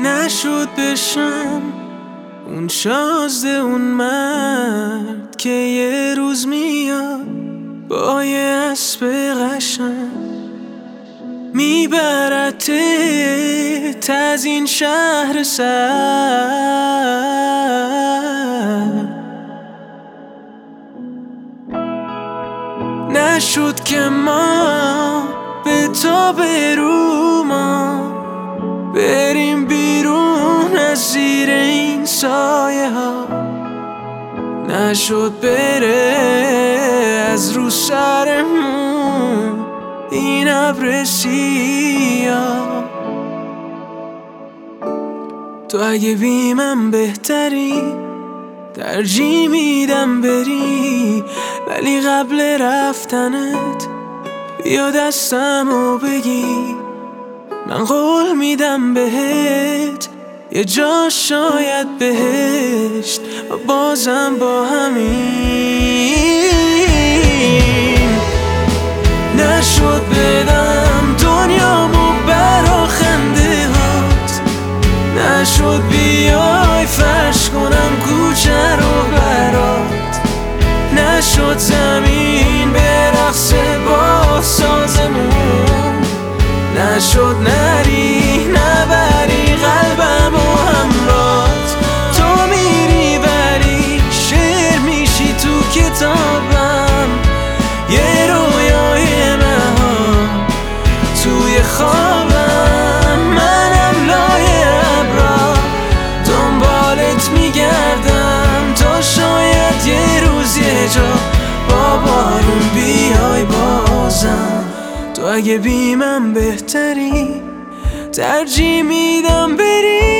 نشد بشم اون شازده اون مرد که یه روز میاد با یه اسب قشنگ میبرتت از این شهر سر. نشد که ما به تا برو ما بریم بیرون از زیر این سایه ها. نشد بره از رو سرمون این ابر سیاه. تو اگه بی من بهتری ترجیح میدم بری، ولی قبل رفتنت بیا دستمو بگی. من قول میدم بهت یه جا شاید بهشت و بازم با همین نشد بدم دنیامو برا خنده هات. نشد بیای فرش کنم کوچه رو برات. نشد زمین برقصه با سازمون. نشد نری نبری قلبم و همرات. تو میری ولی شعر میشی تو کتابم، یه رویای نهان توی خوابم. منم لای ابرا دنبالت میگردم تا شاید یه روز یه جا با بارون بیای بازم. تو اگه بی من بهتری ترجیح میدم بری.